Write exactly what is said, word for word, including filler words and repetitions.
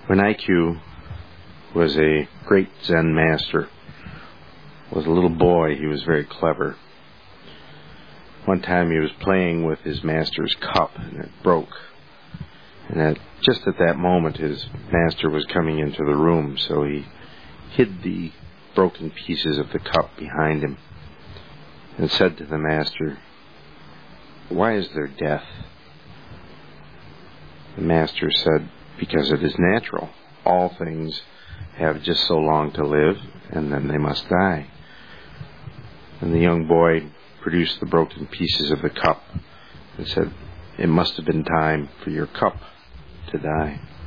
When Ikkyu was a great Zen master, was a little boy, he was very clever. One time he was playing with his master's cup and it broke. And at, just at that moment his master was coming into the room, so he hid the broken pieces of the cup behind him and said to the master, "Why is there death?" The master said, "Because it is natural. All things have just so long to live, and then they must die." And the young boy produced the broken pieces of the cup and said, "It must have been time for your cup to die."